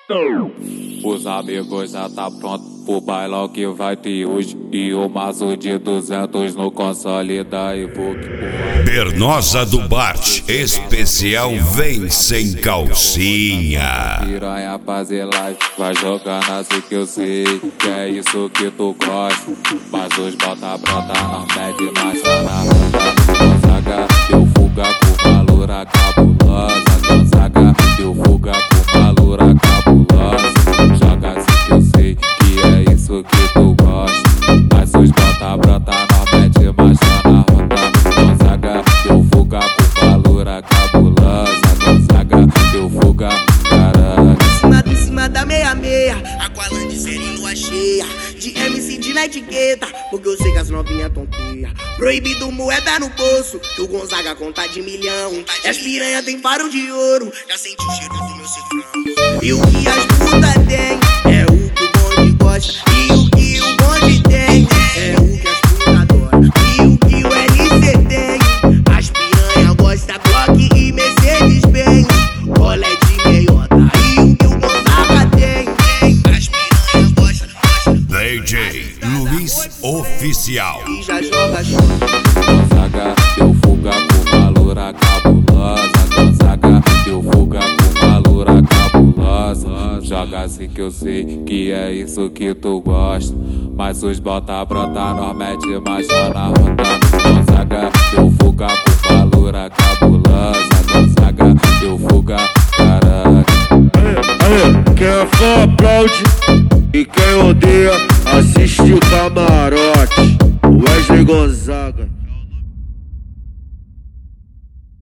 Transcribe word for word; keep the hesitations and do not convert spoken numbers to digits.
Os amigos já tá pronto pro bailão que vai ter hoje. E o maço de duzentos no console da Evoque. Bernosa do Bart, especial vem sem calcinha. Piranha fazer live, vai jogando assim que eu sei que é isso que tu gosta. Mas os bota brota não pede marcha na rota. Gonzaga, eu fuga com valor cabulosa. Gonzaga, eu fuga com valor cabulosa. Joga assim que eu sei que é isso que tu gosta. Mas os bota brota não pede marcha na rota. Gonzaga, eu fuga com valor cabulosa. Gonzaga, eu fuga, caralho. Em cima, em cima da meia-meia, Aqualande série lua cheia. De M C de na etiqueta, porque eu sei que as novinhas tonteia. Proibido moeda no bolso, que o Gonzaga conta de milhão. E as piranha tem faro de ouro, já senti o cheiro do meu cifrão. E o que as putas tem, é o que o bonde gosta. E o que o bonde tem, é o que as putas adoram. E o que o L C tem, as piranha gosta Glock e Mercedes Benz. Olé de meiota, e o que o Gonzaga tem, as piranha gosta, gosta. D J Luiz Oficial. E já joga Gonzaga, eu fuga com valor cabulosa. Gonzaga, eu fuga com valor cabulosa. Joga assim que eu sei que é isso que tu gosta. Mas os bota brota não mete marcha na rota. Gonzaga, eu fuga com valor cabulosa. Gonzaga, eu fuga, caralho. Aê, quem é fã aplaude e quem odeia assiste o camarote. Wesley Gonzaga.